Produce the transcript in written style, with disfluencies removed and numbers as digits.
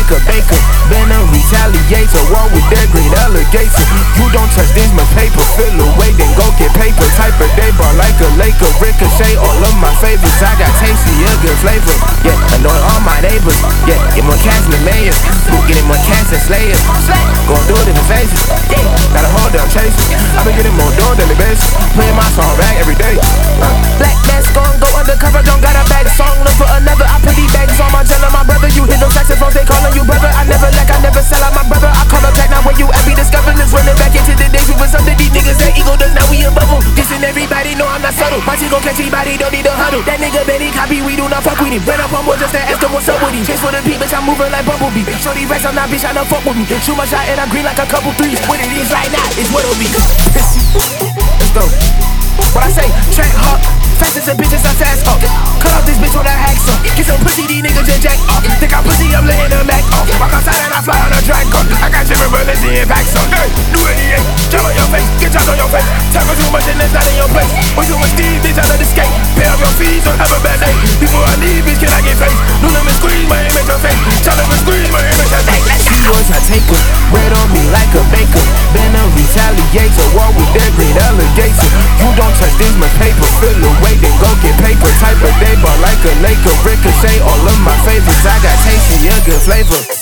like a baker. Venom retaliates, a war with that green alligator. You don't touch this much paper, fill away, then go get paper. Type of day bar like a Laker, ricochet, all of my favorites. I got tasty, a good flavor. Yeah, annoy all my neighbors. Yeah, get more cats than mayors. Getting more cats than slayers. Going through different phases. Yeah, gotta hold down chasers. I've been getting more dough daily basis. Playing my song back every day. Black mask on, go undercover, don't got a bag. Song look for another. I put these bags on my jello, my brother. You hit them saxophones, they calling you brother. I never lack, I never sell out my brother. I call up back now when you at me discovering this. Running back into the days we was under these niggas. That ego does now we above them. Dissing everybody, know I'm not subtle. My team gon' catch anybody, don't need a huddle. That nigga Benny copy, we do not fuck with him. Ran up on board just to ask him what's up with him. Chase for the beat, bitch, I'm moving like Bumblebee. Shorty racks, I'm not bitch, I don't fuck with me. Shoot my shot and I green like a couple threes. What it is right now is what'll be. Let's go. What I say, track hawk. Fast as a bitch, it's a fast hawk. Cut off this bitch with a hacksaw. Get some pussy, these niggas just jack off. Think I'm pussy, I'm letting them back off. Walk outside and I fly on a drag car. I got different bullets in packs on. Hey, do it, jump on your face, get shots on your face. Tackle too much and it's not in your place. Way too much steam, bitch, I let it skate. Pay off your fees, don't have a bad day. Before I leave, bitch, can I get face? No limit squeeze, my aim at your face. Tell them to squeeze, my aim at your face. She was I take her, bread on me like a baker. Venom retaliates, a war with that green alligator. You don't touch this much paper, fill away, then go get paper. Type of day bar like a Laker, ricochet, all of my favorites. I got tasty, a good flavor.